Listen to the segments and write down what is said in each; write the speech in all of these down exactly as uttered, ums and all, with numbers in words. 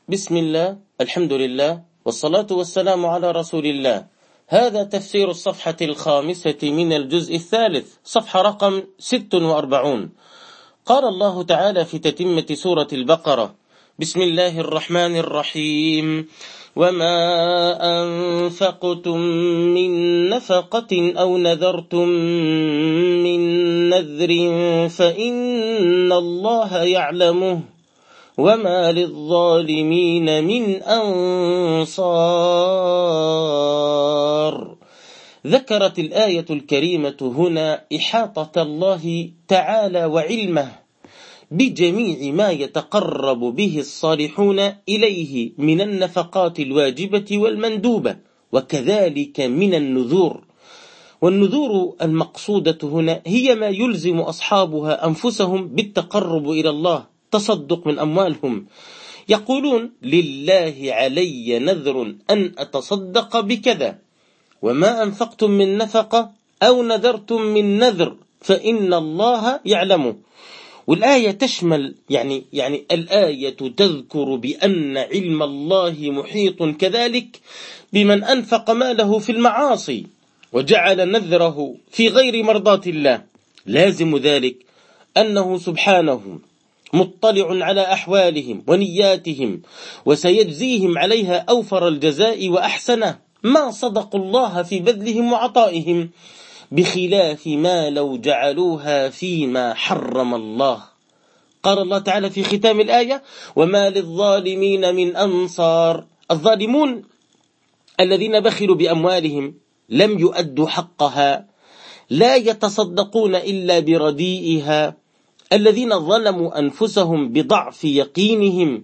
بسم الله، الحمد لله، والصلاة والسلام على رسول الله. هذا تفسير الصفحة الخامسة من الجزء الثالث، صفحة رقم ست وأربعون. قال الله تعالى في تتمة سورة البقرة: بسم الله الرحمن الرحيم: وما أنفقتم من نفقة أو نذرتم من نذر فإن الله يعلمه وما للظالمين من أنصار. ذكرت الآية الكريمة هنا إحاطة الله تعالى وعلمه بجميع ما يتقرب به الصالحون إليه من النفقات الواجبة والمندوبة، وكذلك من النذور. والنذور المقصودة هنا هي ما يلزم أصحابها أنفسهم بالتقرب إلى الله، تصدق من أموالهم. يقولون: لله علي نذر أن أتصدق بكذا، وما أنفقتم من نفقة أو نذرتم من نذر فإن الله يعلمه. والآية تشمل يعني يعني الآية تذكر بأن علم الله محيط كذلك بمن أنفق ماله في المعاصي وجعل نذره في غير مرضاة الله. لازم ذلك أنه سبحانه مطلع على أحوالهم ونياتهم، وسيجزيهم عليها أوفر الجزاء وأحسنه ما صدقوا الله في بذلهم وعطائهم، بخلاف ما لو جعلوها فيما حرم الله. قال الله تعالى في ختام الآية: وما للظالمين من أنصار. الظالمون الذين بخلوا بأموالهم، لم يؤدوا حقها، لا يتصدقون إلا برديئها، الذين ظلموا أنفسهم بضعف يقينهم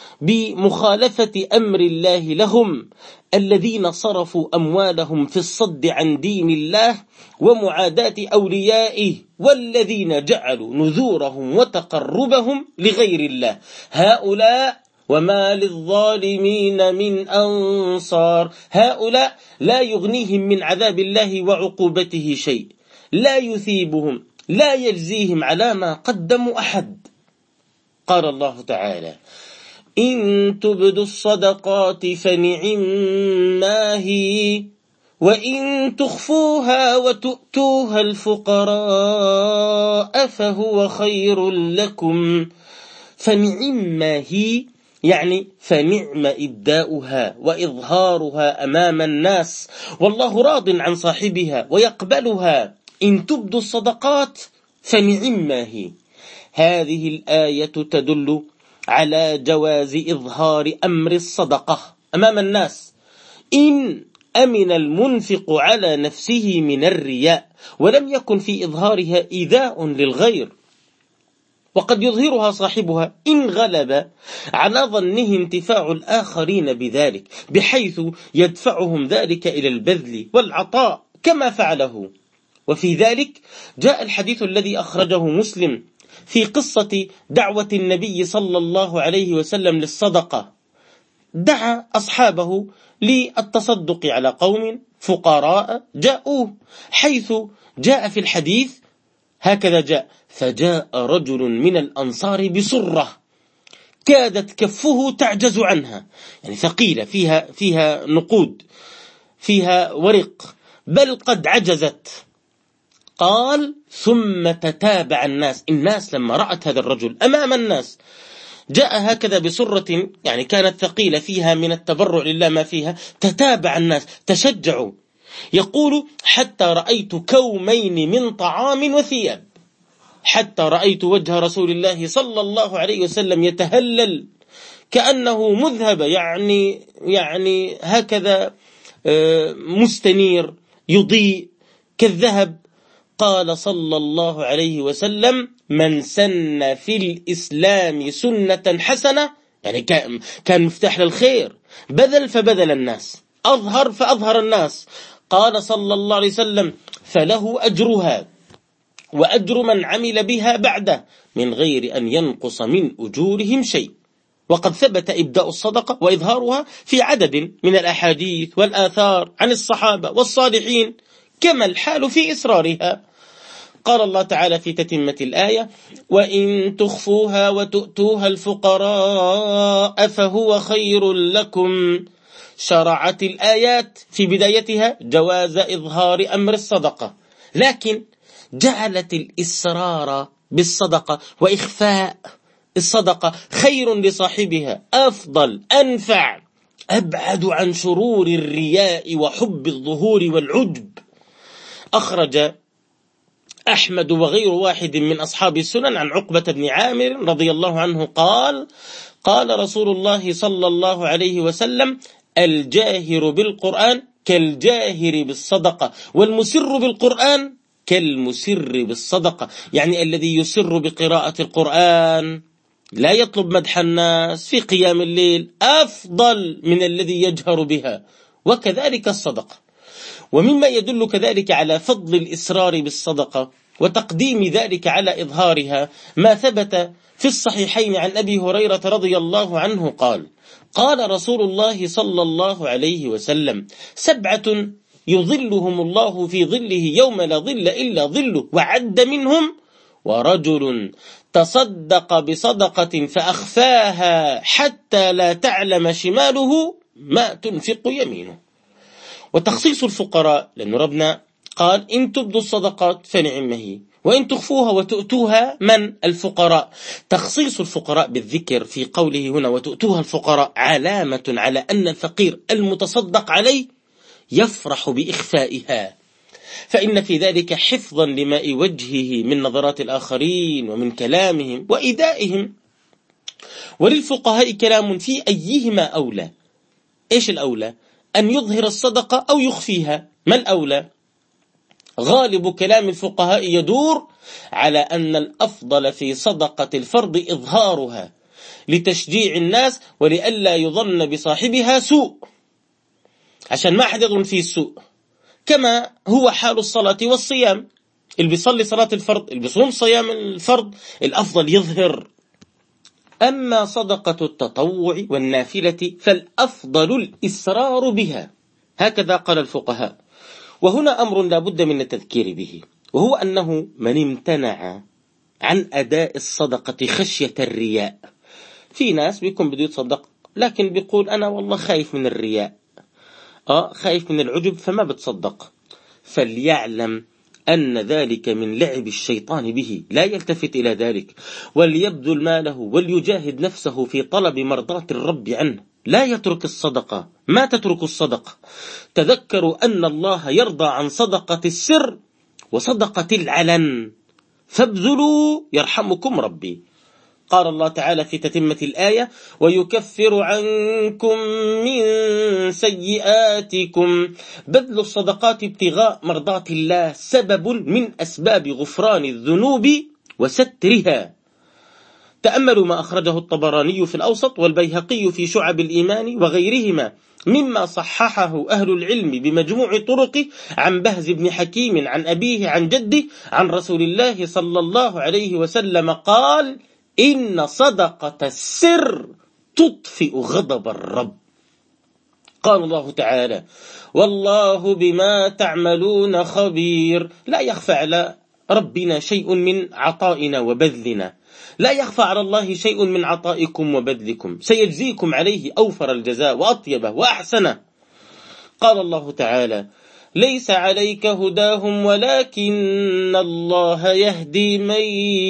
بمخالفة أمر الله لهم، الذين صرفوا أموالهم في الصد عن دين الله ومعاداة أوليائه، والذين جعلوا نذورهم وتقربهم لغير الله. هؤلاء وما للظالمين من أنصار. هؤلاء لا يغنيهم من عذاب الله وعقوبته شيء، لا يثيبهم، لا يجزيهم على ما قدموا أحد. قال الله تعالى: إن تبدوا الصدقات فنعما هي، وإن تخفوها وتؤتوها الفقراء فهو خير لكم. فنعما هي يعني فنعم إبداؤها وإظهارها أمام الناس، والله راض عن صاحبها ويقبلها. إن تبدوا الصدقات فنعما هي. هذه الآية تدل على جواز إظهار أمر الصدقة أمام الناس إن أمن المنفق على نفسه من الرياء، ولم يكن في إظهارها إيذاء للغير. وقد يظهرها صاحبها إن غلب على ظنه انتفاع الآخرين بذلك، بحيث يدفعهم ذلك إلى البذل والعطاء كما فعله. وفي ذلك جاء الحديث الذي أخرجه مسلم في قصة دعوة النبي صلى الله عليه وسلم للصدقة. دعا أصحابه للتصدق على قوم فقراء جاءوه، حيث جاء في الحديث هكذا جاء: فجاء رجل من الأنصار بصرة كادت كفه تعجز عنها، يعني ثقيلة، فيها فيها نقود، فيها ورق، بل قد عجزت. قال: ثم تتابع الناس. الناس لما رأت هذا الرجل أمام الناس جاء هكذا بصرة يعني كانت ثقيلة فيها من التبرع لله ما فيها، تتابع الناس، تشجعوا. يقول: حتى رأيت كومين من طعام وثياب، حتى رأيت وجه رسول الله صلى الله عليه وسلم يتهلل كأنه مذهب، يعني يعني هكذا مستنير يضيء كالذهب. قال صلى الله عليه وسلم: من سن في الإسلام سنة حسنة، يعني كان مفتاح للخير، بذل فبذل الناس، أظهر فأظهر الناس. قال صلى الله عليه وسلم: فله أجرها وأجر من عمل بها بعده من غير أن ينقص من أجورهم شيء. وقد ثبت إبداء الصدقة وإظهارها في عدد من الأحاديث والآثار عن الصحابة والصالحين، كما الحال في إسرارها. قال الله تعالى في تتمة الآية: وإن تخفوها وتؤتوها الفقراء فهو خير لكم. شرعت الآيات في بدايتها جواز إظهار أمر الصدقة، لكن جعلت الإسرار بالصدقة وإخفاء الصدقة خير لصاحبها، أفضل، أنفع، أبعد عن شرور الرياء وحب الظهور والعجب. أخرج أحمد وغير واحد من أصحاب السنن عن عقبة بن عامر رضي الله عنه قال: قال رسول الله صلى الله عليه وسلم: الجاهر بالقرآن كالجاهر بالصدقة، والمسر بالقرآن كالمسر بالصدقة. يعني الذي يسر بقراءة القرآن لا يطلب مدح الناس في قيام الليل أفضل من الذي يجهر بها، وكذلك الصدقة. ومما يدل كذلك على فضل الإسرار بالصدقة وتقديم ذلك على إظهارها ما ثبت في الصحيحين عن أبي هريرة رضي الله عنه قال: قال رسول الله صلى الله عليه وسلم: سبعة يظلهم الله في ظله يوم لا ظل إلا ظله، وعد منهم: ورجل تصدق بصدقة فأخفاها حتى لا تعلم شماله ما تنفق يمينه. وتخصيص الفقراء، لأن ربنا قال: إن تبدوا الصدقات فنعم هي، وإن تخفوها وتؤتوها من الفقراء. تخصيص الفقراء بالذكر في قوله هنا وتؤتوها الفقراء علامة على أن الفقير المتصدق عليه يفرح بإخفائها، فإن في ذلك حفظا لماء وجهه من نظرات الآخرين ومن كلامهم وإيذائهم. وللفقهاء كلام في أيهما أولى. إيش الأولى؟ أن يظهر الصدقة أو يخفيها؟ ما الأولى؟ غالب كلام الفقهاء يدور على أن الأفضل في صدقة الفرض إظهارها لتشجيع الناس ولئلا يظن بصاحبها سوء، عشان ما أحد يظن فيه السوء، كما هو حال الصلاة والصيام. اللي بيصلي صلاة الفرض، اللي بيصوم صيام الفرض، الأفضل يظهر. أما صدقة التطوع والنافلة فالأفضل الإسرار بها، هكذا قال الفقهاء. وهنا أمر لا بد من التذكير به، وهو أنه من امتنع عن أداء الصدقة خشية الرياء. في ناس بيكون بده يتصدق لكن بيقول أنا والله خايف من الرياء، آه خايف من العجب فما بتصدق، فليعلم أن ذلك من لعب الشيطان به، لا يلتفت إلى ذلك، وليبذل ماله وليجاهد نفسه في طلب مرضاة الرب عنه، لا يترك الصدقة. ما تترك الصدقة. تذكروا أن الله يرضى عن صدقة السر وصدقة العلن، فابذلوا يرحمكم ربي. قال الله تعالى في تتمة الآية: ويكفر عنكم من سيئاتكم. بذل الصدقات ابتغاء مرضات الله سبب من أسباب غفران الذنوب وسترها. تأملوا ما أخرجه الطبراني في الأوسط والبيهقي في شعب الإيمان وغيرهما مما صححه أهل العلم بمجموع طرقه عن بهز بن حكيم عن أبيه عن جده عن رسول الله صلى الله عليه وسلم قال: إن صدقة السر تطفئ غضب الرب. قال الله تعالى: والله بما تعملون خبير. لا يخفى على ربنا شيء من عطائنا وبذلنا، لا يخفى على الله شيء من عطائكم وبذلكم، سيجزيكم عليه أوفر الجزاء وأطيبه وأحسنه. قال الله تعالى: ليس عليك هداهم ولكن الله يهدي من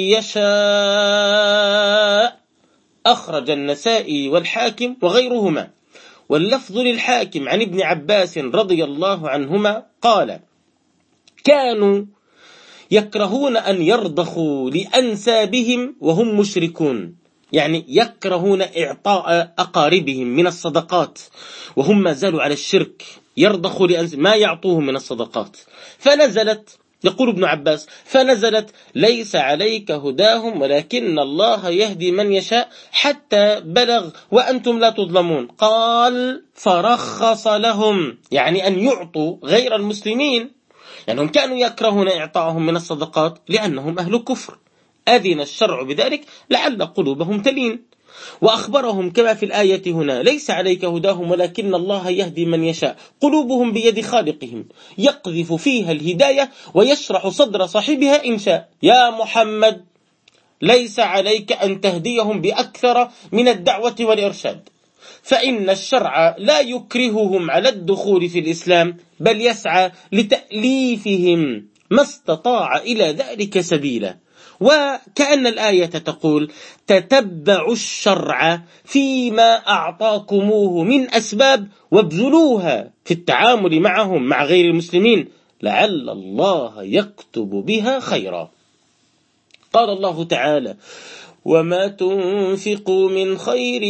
يشاء. أخرج النسائي والحاكم وغيرهما. واللفظ للحاكم عن ابن عباس رضي الله عنهما قال: كانوا يكرهون أن يرضخوا لأنسابهم وهم مشركون، يعني يكرهون إعطاء أقاربهم من الصدقات وهم ما زالوا على الشرك، يرضخوا لأنسابهم ما يعطوهم من الصدقات. فنزلت، يقول ابن عباس: فنزلت ليس عليك هداهم ولكن الله يهدي من يشاء حتى بلغ وأنتم لا تظلمون. قال: فرخص لهم، يعني أن يعطوا غير المسلمين، لأنهم يعني كانوا يكرهون إعطاءهم من الصدقات لأنهم أهل كفر. أذن الشرع بذلك لعل قلوبهم تلين. وأخبرهم كما في الآية هنا: ليس عليك هداهم ولكن الله يهدي من يشاء، قلوبهم بيد خالقهم يقذف فيها الهداية ويشرح صدر صاحبها إن شاء. يا محمد ليس عليك أن تهديهم بأكثر من الدعوة والإرشاد، فإن الشرع لا يكرههم على الدخول في الإسلام، بل يسعى لتأليفهم ما استطاع إلى ذلك سبيلا. وكأن الآية تقول: تتبعوا الشرع فيما أعطاكموه من أسباب وابذلوها في التعامل معهم مع غير المسلمين لعل الله يكتب بها خيرا. قال الله تعالى: وما تنفقوا من خير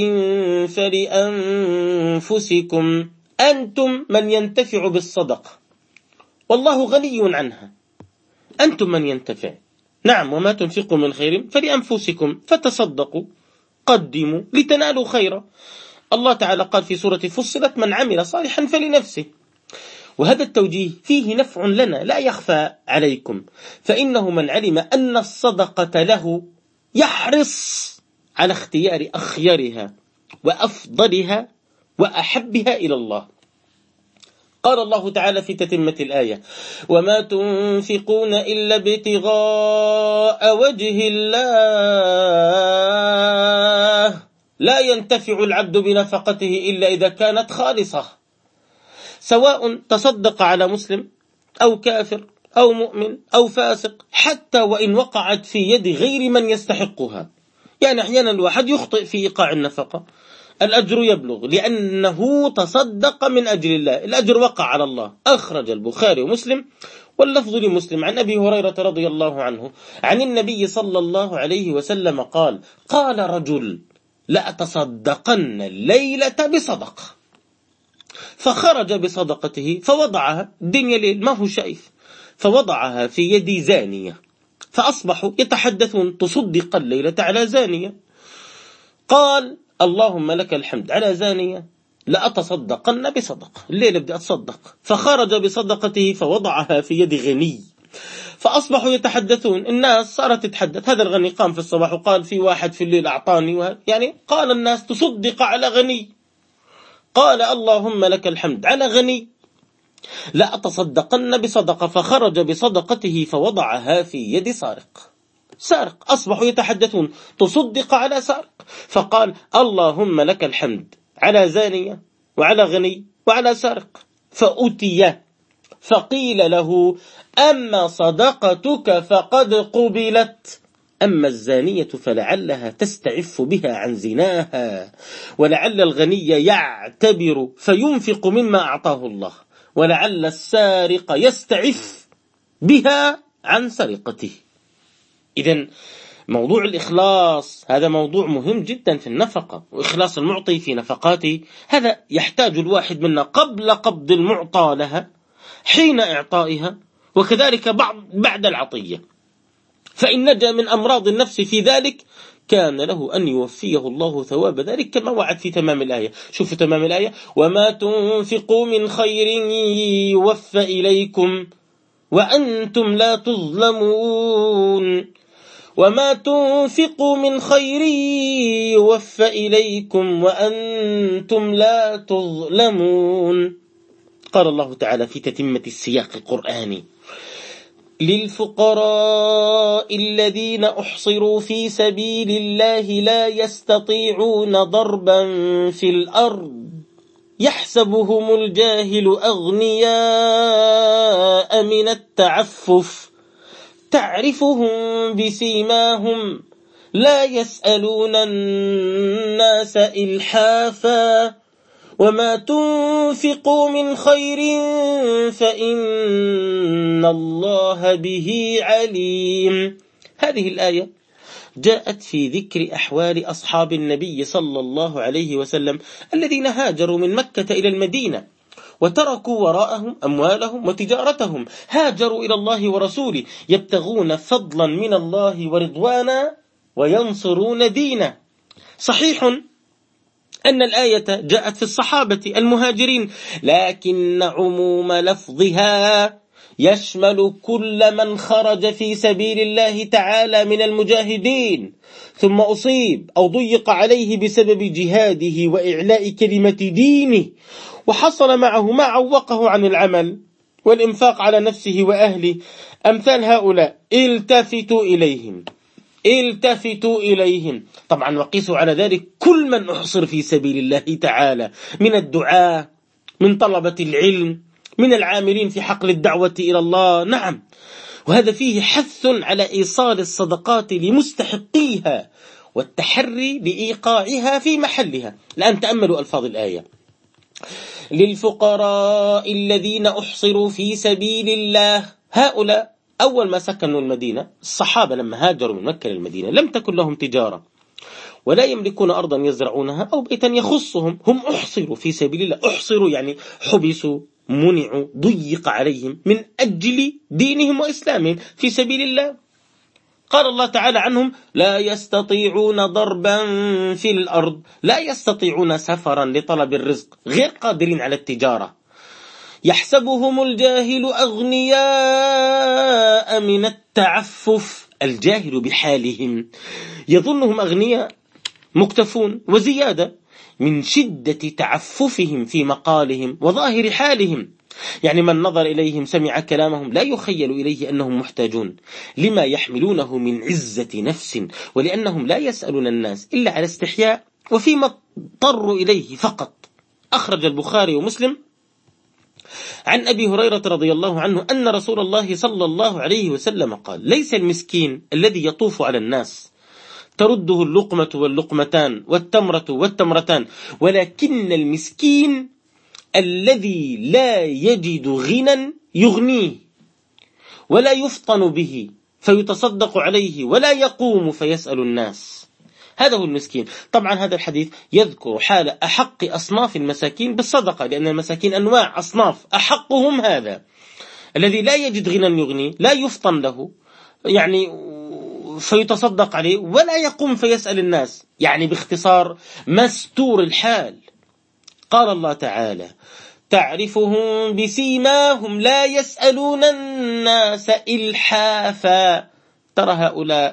فلأنفسكم، أنتم من ينتفع بالصدقة والله غني عنها. أنتم من ينتفع، نعم، وما تنفقوا من خير فلأنفسكم، فتصدقوا قدموا لتنالوا خيرا. الله تعالى قال في سورة فصلت: من عمل صالحا فلنفسه. وهذا التوجيه فيه نفع لنا لا يخفى عليكم، فإنه من علم أن الصدقة له يحرص على اختيار أخيرها وأفضلها وأحبها إلى الله. قال الله تعالى في تتمة الآية: وما تنفقون إلا ابتغاء وجه الله لا ينتفع العبد بنفقته إلا إذا كانت خالصة، سواء تصدق على مسلم أو كافر أو مؤمن أو فاسق، حتى وإن وقعت في يد غير من يستحقها. يعني أحيانا الواحد يخطئ في إيقاع النفقة، الأجر يبلغ لأنه تصدق من أجل الله، الأجر وقع على الله. أخرج البخاري ومسلم واللفظ لمسلم عن أبي هريرة رضي الله عنه عن النبي صلى الله عليه وسلم قال: قال رجل: لأتصدقن الليلة بصدقة، فخرج بصدقته فوضعها، الدنيا ليل ما هو شايف، فوضعها في يد زانية، فأصبحوا يتحدثون: تصدق الليلة على زانية. قال: اللهم لك الحمد، على زانية لأتصدقن بصدقة، الليلة بدي أتصدق. فخرج بصدقته فوضعها في يد غني، فأصبحوا يتحدثون، الناس صارت تتحدث: هذا الغني قام في الصباح وقال في واحد في الليل أعطاني، يعني قال الناس تصدق على غني. قال: اللهم لك الحمد، على غني لا أتصدقن بصدقة. فخرج بصدقته فوضعها في يد سارق. سارق، أصبحوا يتحدثون: تصدق على سارق. فقال: اللهم لك الحمد، على زانية وعلى غني وعلى سارق. فأتي فقيل له: أما صدقتك فقد قبلت، أما الزانية فلعلها تستعف بها عن زناها، ولعل الغني يعتبر فينفق مما أعطاه الله، ولعل السارق يستعف بها عن سرقته. إذن موضوع الإخلاص هذا موضوع مهم جدا في النفقة، وإخلاص المعطي في نفقاته هذا يحتاج الواحد منا قبل قبض المعطى لها، حين إعطائها، وكذلك بعد العطية. فإن نجا من أمراض النفس في ذلك كان له أن يوفيه الله ثواب ذلك كما وعد في تمام الآية. شوفوا تمام الآية: وما تنفقوا من خير يوفى إليكم وأنتم لا تظلمون. وما تنفقوا من خير يوفى إليكم وأنتم لا تظلمون. قال الله تعالى في تتمة السياق القرآني: للفقراء الذين أحصروا في سبيل الله لا يستطيعون ضربا في الأرض يحسبهم الجاهل أغنياء من التعفف تعرفهم بسيماهم لا يسألون الناس إلحافا وما تنفقوا من خير فإن الله به عليم. هذه الآية جاءت في ذكر أحوال أصحاب النبي صلى الله عليه وسلم الذين هاجروا من مكة إلى المدينة وتركوا وراءهم أموالهم وتجارتهم، هاجروا إلى الله ورسوله يبتغون فضلا من الله ورضوانا وينصرون دينه. صحيح أن الآية جاءت في الصحابة المهاجرين، لكن عموم لفظها يشمل كل من خرج في سبيل الله تعالى من المجاهدين ثم أصيب أو ضيق عليه بسبب جهاده وإعلاء كلمة دينه وحصل معه ما عوقه عن العمل والإنفاق على نفسه وأهله. أمثال هؤلاء التفتوا إليهم التفتوا إليهم طبعا، وقيسوا على ذلك كل من أحصر في سبيل الله تعالى من الدعاة، من طلبة العلم، من العاملين في حقل الدعوة إلى الله. نعم، وهذا فيه حث على إيصال الصدقات لمستحقيها والتحري لإيقاعها في محلها. الآن تأملوا ألفاظ الآية: للفقراء الذين أحصروا في سبيل الله. هؤلاء أول ما سكنوا المدينة، الصحابة لما هاجروا من مكة للمدينة لم تكن لهم تجارة ولا يملكون أرضا يزرعونها أو بيتا يخصهم، هم أحصروا في سبيل الله. أحصروا يعني حبسوا، منعوا، ضيق عليهم من أجل دينهم وإسلامهم في سبيل الله. قال الله تعالى عنهم: لا يستطيعون ضربا في الأرض، لا يستطيعون سفرا لطلب الرزق، غير قادرين على التجارة. يحسبهم الجاهل أغنياء من التعفف، الجاهل بحالهم يظنهم أغنياء مكتفون وزيادة من شدة تعففهم في مقالهم وظاهر حالهم. يعني من نظر إليهم سمع كلامهم لا يخيل إليه أنهم محتاجون لما يحملونه من عزة نفس، ولأنهم لا يسألون الناس إلا على استحياء وفيما اضطروا إليه فقط. أخرج البخاري ومسلم عن أبي هريرة رضي الله عنه أن رسول الله صلى الله عليه وسلم قال: ليس المسكين الذي يطوف على الناس ترده اللقمة واللقمتان والتمرة والتمرتان، ولكن المسكين الذي لا يجد غنى يغنيه ولا يفطن به فيتصدق عليه ولا يقوم فيسأل الناس. هذا هو المسكين. طبعا هذا الحديث يذكر حال أحق أصناف المساكين بالصدقة، لأن المساكين أنواع أصناف، أحقهم هذا الذي لا يجد غنى يغني، لا يفطن له يعني فيتصدق عليه ولا يقوم فيسأل الناس، يعني باختصار مستور الحال. قال الله تعالى: تعرفهم بسيماهم لا يسألون الناس إلحافا. ترى هؤلاء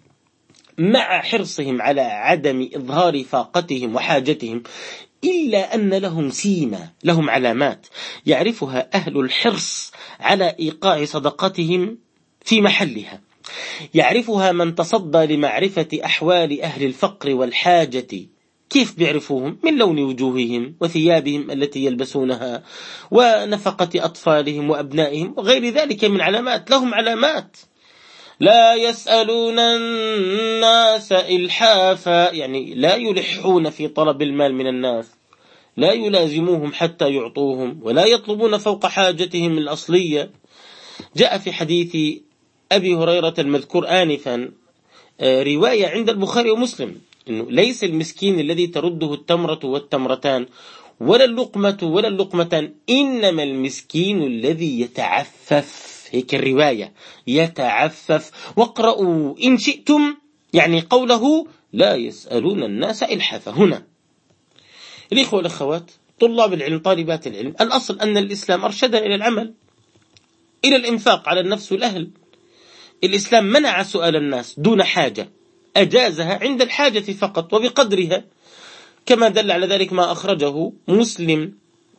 مع حرصهم على عدم إظهار فاقتهم وحاجتهم إلا أن لهم سيمة، لهم علامات يعرفها أهل الحرص على إيقاع صدقتهم في محلها. يعرفها من تصدى لمعرفة أحوال أهل الفقر والحاجة. كيف بيعرفوهم؟ من لون وجوههم وثيابهم التي يلبسونها ونفقة أطفالهم وأبنائهم وغير ذلك من علامات. لهم علامات. لا يسألون الناس إلحافا، يعني لا يلحون في طلب المال من الناس، لا يلازموهم حتى يعطوهم ولا يطلبون فوق حاجتهم الأصلية. جاء في حديث أبي هريرة المذكور آنفا رواية عند البخاري ومسلم إنه ليس المسكين الذي ترده التمرة والتمرتان ولا اللقمة ولا اللقمتان، إنما المسكين الذي يتعفف. هيك الرواية، يتعفف. واقرأوا إن شئتم يعني قوله لا يسألون الناس إلحافا. هنا الإخوة والأخوات طلاب العلم، طالبات العلم، الأصل أن الإسلام أرشدنا إلى العمل، إلى الإنفاق على النفس والأهل. الإسلام منع سؤال الناس دون حاجة، أجازها عند الحاجة فقط وبقدرها، كما دل على ذلك ما أخرجه مسلم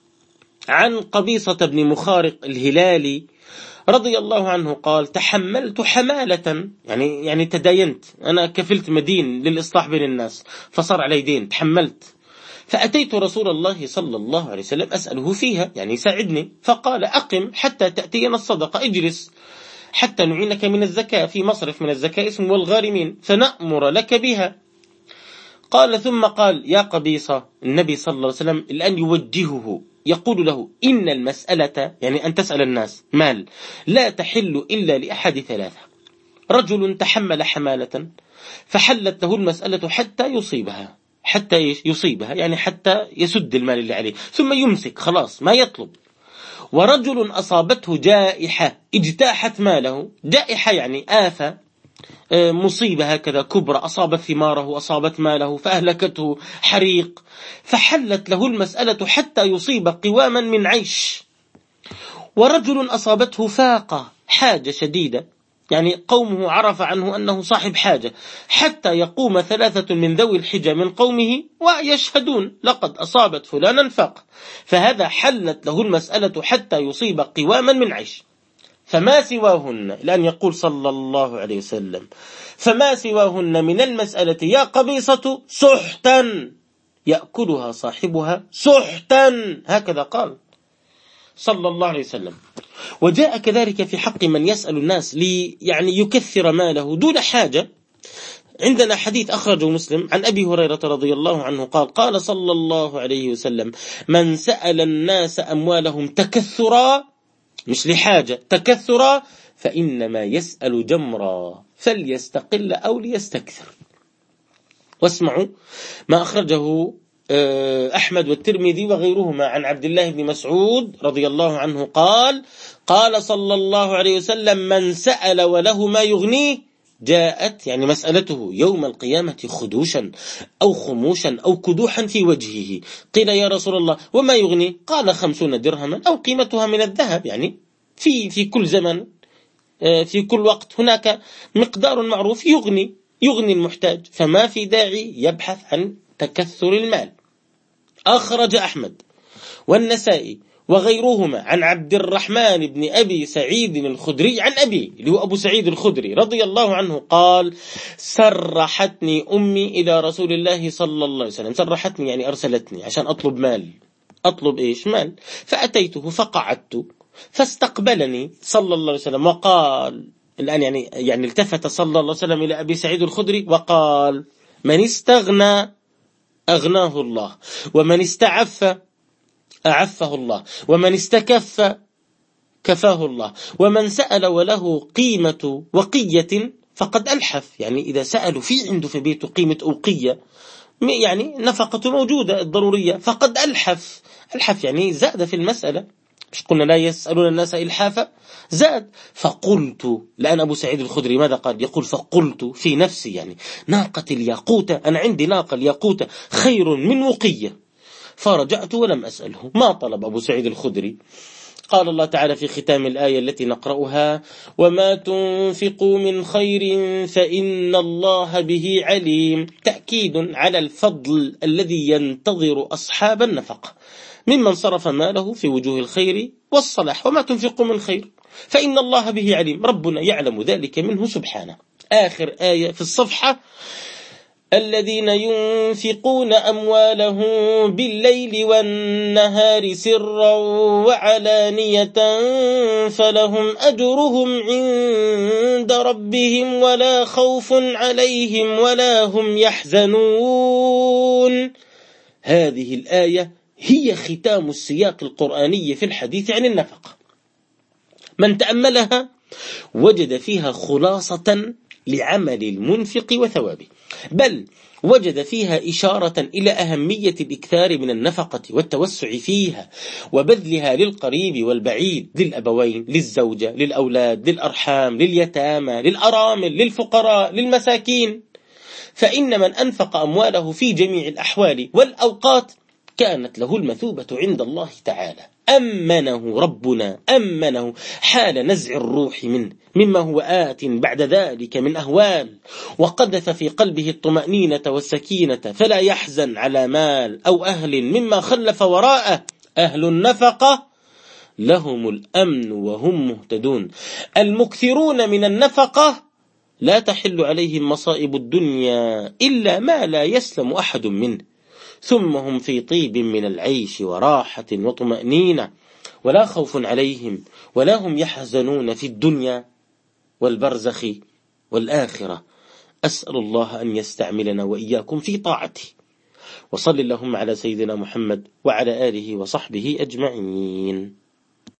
عن قبيصة بن مخارق الهلالي رضي الله عنه قال: تحملت حمالة، يعني يعني تداينت، أنا كفلت مدين للإصلاح بين الناس فصار علي دين، تحملت، فأتيت رسول الله صلى الله عليه وسلم أسأله فيها، يعني ساعدني، فقال: أقم حتى تأتينا الصدقة، اجلس حتى نعينك من الزكاة، في مصرف من الزكاة اسمه الغارمين، فنأمر لك بها. قال ثم قال: يا قبيصة، النبي صلى الله عليه وسلم الآن يوجهه يقول له: إن المسألة، يعني أن تسأل الناس مال، لا تحل إلا لأحد ثلاثة: رجل تحمل حمالة فحلت له المسألة حتى يصيبها، حتى يصيبها يعني حتى يسد المال اللي عليه ثم يمسك خلاص ما يطلب. ورجل أصابته جائحة اجتاحت ماله، جائحة يعني آفة، مصيبة هكذا كبرى، أصابت ثماره أصابت ماله فأهلكته، حريق، فحلت له المسألة حتى يصيب قواما من عيش. ورجل أصابته فاقة حاجة شديدة، يعني قومه عرف عنه أنه صاحب حاجة، حتى يقوم ثلاثة من ذوي الحجة من قومه ويشهدون لقد أصابت فلانا فاقة، فهذا حلت له المسألة حتى يصيب قواما من عيش. فما سواهن، الآن يقول صلى الله عليه وسلم: فما سواهن من المسألة يا قبيصة سحتا يأكلها صاحبها سحتا، هكذا قال صلى الله عليه وسلم. وجاء كذلك في حق من يسأل الناس لي يعني يكثر ماله دون حاجة. عندنا حديث أخرجه مسلم عن أبي هريرة رضي الله عنه قال: قال صلى الله عليه وسلم: من سأل الناس أموالهم تكثرا، مش لحاجة، تكثرا، فإنما يسأل جمرا، فليستقل أو ليستكثر. واسمعوا ما أخرجه أحمد والترمذي وغيرهما عن عبد الله بن مسعود رضي الله عنه قال: قال صلى الله عليه وسلم: من سأل وله ما يغنيه جاءت، يعني مسألته، يوم القيامة خدوشا أو خموشا أو كدوحا في وجهه. قيل: يا رسول الله وما يغني؟ قال: خمسون درهما أو قيمتها من الذهب، يعني في في كل زمن في كل وقت هناك مقدار معروف يغني يغني المحتاج، فما في داعي يبحث عن تكثر المال. أخرج أحمد والنسائي وغيرهما عن عبد الرحمن بن أبي سعيد الخدري عن أبي، اللي هو أبو سعيد الخدري رضي الله عنه قال: سرحتني أمي إلى رسول الله صلى الله عليه وسلم. سرحتني يعني أرسلتني عشان أطلب مال. أطلب إيش؟ مال. فأتيته فقعدت، فاستقبلني صلى الله عليه وسلم وقال، الآن يعني يعني التفت صلى الله عليه وسلم إلى أبي سعيد الخدري وقال: من استغنى أغناه الله، ومن استعف أعفه الله، ومن استكف كفاه الله، ومن سأل وله قيمة وقية فقد ألحف. يعني إذا سألوا في عنده في بيته قيمة أوقية، يعني نفقة موجودة الضرورية، فقد ألحف. ألحف يعني زاد في المسألة، مش قلنا لا يسألون الناس إلحافا؟ زاد. فقلت، لأن أبو سعيد الخدري ماذا قال؟ يقول: فقلت في نفسي، يعني ناقة الياقوتة، أنا عندي ناقة الياقوتة خير من وقية. فرجعت ولم أسأله. ما طلب أبو سعيد الخدري؟ قال الله تعالى في ختام الآية التي نقرأها: وما تنفقوا من خير فإن الله به عليم، تأكيد على الفضل الذي ينتظر أصحاب النفقة ممن صرف ماله في وجوه الخير والصلاح. وما تنفقوا من خير فإن الله به عليم، ربنا يعلم ذلك منه سبحانه. آخر آية في الصفحة: الذين ينفقون أموالهم بالليل والنهار سرا وعلانية فلهم أجرهم عند ربهم ولا خوف عليهم ولا هم يحزنون. هذه الآية هي ختام السياق القرآني في الحديث عن النفقة. من تأملها وجد فيها خلاصة لعمل المنفق وثوابه، بل وجد فيها إشارة إلى أهمية الإكثار من النفقة والتوسع فيها وبذلها للقريب والبعيد، للأبوين، للزوجة، للأولاد، للأرحام، لليتامى، للأرامل، للفقراء، للمساكين. فإن من أنفق أمواله في جميع الأحوال والأوقات كانت له المثوبة عند الله تعالى. أمنه ربنا، أمنه حال نزع الروح منه مما هو آت بعد ذلك من أهوال، وقذف في قلبه الطمأنينة والسكينة، فلا يحزن على مال أو أهل مما خلف وراءه. أهل النفقة لهم الأمن وهم مهتدون. المكثرون من النفقة لا تحل عليهم مصائب الدنيا إلا ما لا يسلم أحد منه، ثم هم في طيب من العيش وراحة وطمأنينة، ولا خوف عليهم ولا هم يحزنون في الدنيا والبرزخ والآخرة. أسأل الله أن يستعملنا وإياكم في طاعته. وصل اللهم على سيدنا محمد وعلى آله وصحبه أجمعين.